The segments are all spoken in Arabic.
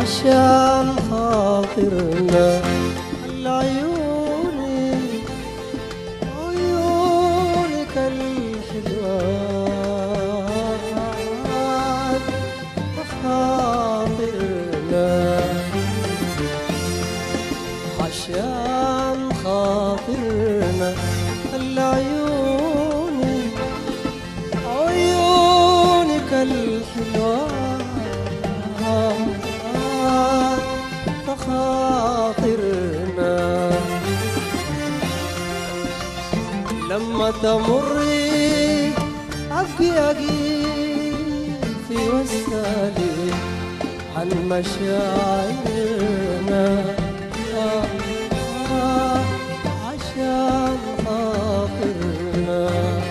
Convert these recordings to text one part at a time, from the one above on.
عشان خاطرنا العيوني عيونك الحلوات خاطرنا عشان خاطرنا العيوني عيونك الحلوات خاطرنا لما تمري أبقي في وسالي عن مشاعرنا عشان خاطرنا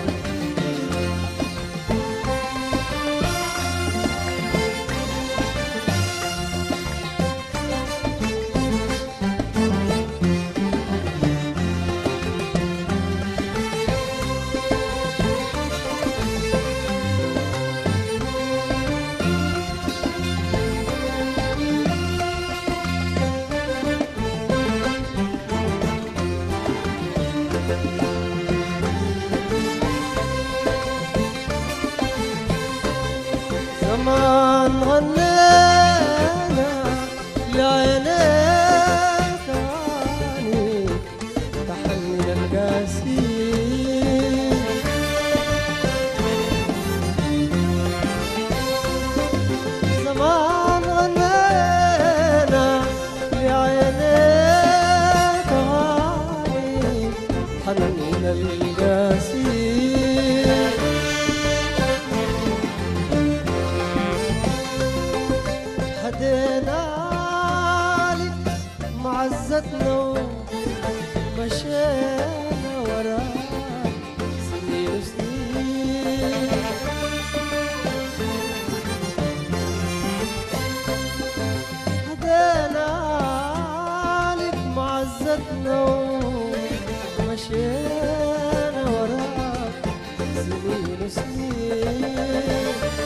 زمان غنينا لعينيك عني تحني القاسي زمان غنينا لعينيك عني تحني القاسي هدينا لك معزتنا ومشينا وراك سنين وسنين هدينا لك معزتنا ومشينا وراك سنين وسنين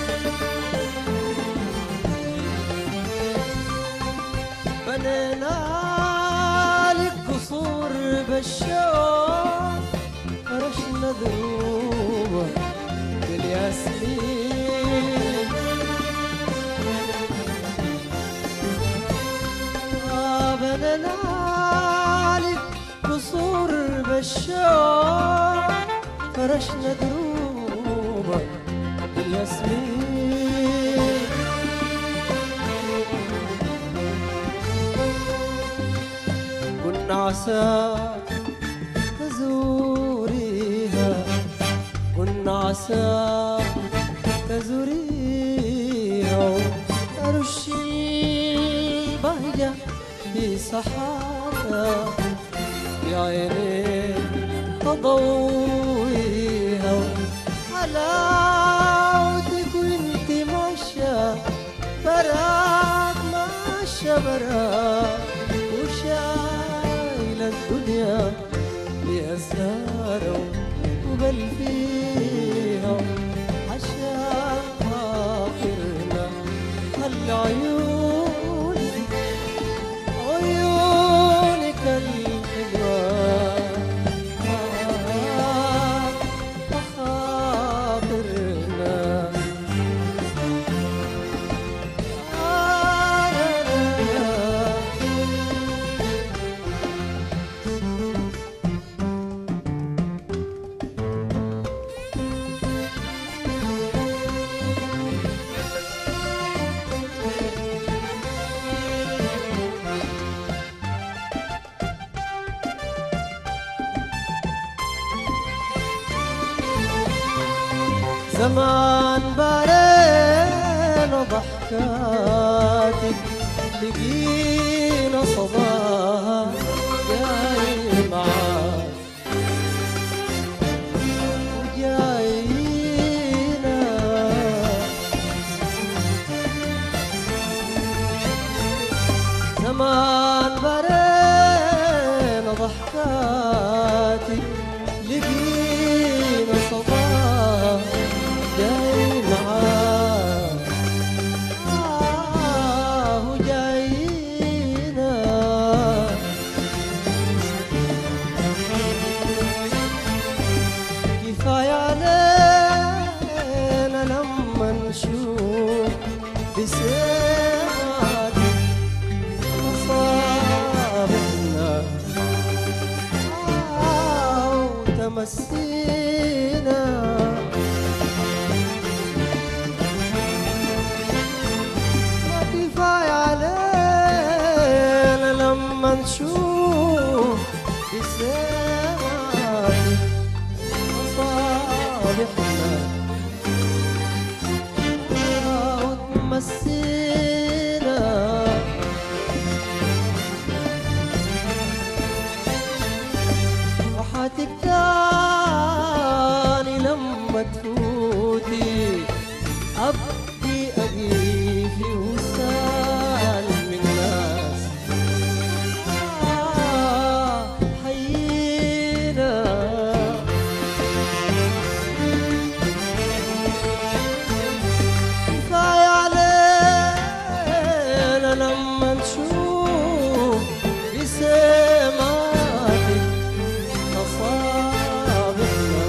بنينا لك قصور بالشوق فرشنا دروبه بالياسمين بنينا لك قصور بالشوق فرشنا دروبه بالياسمين كنا عساك تزوريها كنا عساك تزوريها وترشي البهجة في سحابها يا عيني تضويها حلاوتك وانت ماشية براك ماشية براك وشايل الدنيا بأسرارها وبل فيها عشان خاطرنا العيون عيونك الحلوة خاطرنا زمان بارينا ضحكاتك لقينا صداها جاي معاك وجاينا زمان بارينا ضحكاتك لقينا صداها جاي معاك وجاي ما تفوتي أبكي أجيفي وسال من ناس حيينا كفاية علينا لما نشوف بسماتك أصابعنا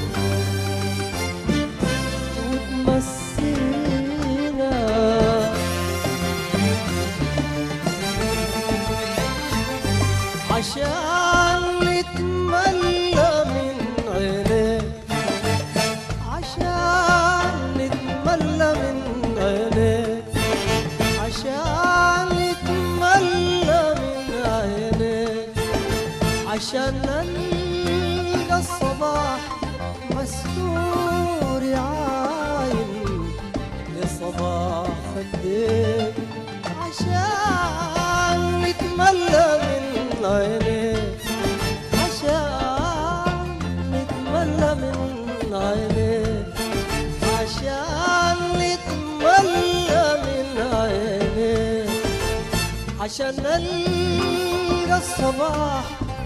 وتمسينا عشان نتملى من عينيك عشان نتملى من عينيك عشان نتملى من عينيك عشان نلقى الصباح مستور عاين لصباح خديك عشان نتملى من عينيك عشان نتملى من عينيك عشان نتملى من عينيك عشان نلقى الصباح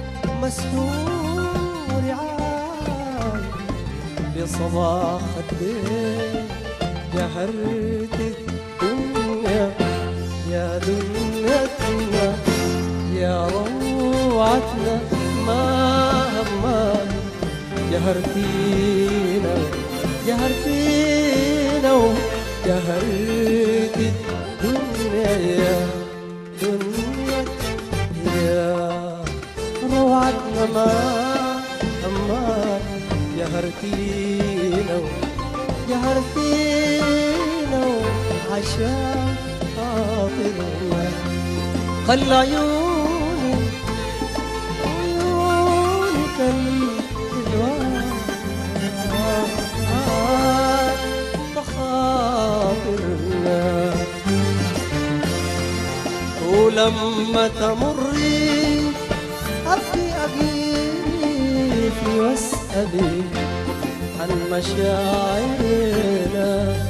مسحور عاين لصباح خديك يا حرة الدنيا يا دنيتنا يا روعتنا ما همك يا هرتينا يا هرتينا يا هرت الدنيا يا دنيا يا روعتنا ما همك يا هرتينا يا هرتينا عشان خاطرنا خلى عيونك الحلوة تخاطرنا ولما تمري أبكي أجيفي واسألي عن مشاعرنا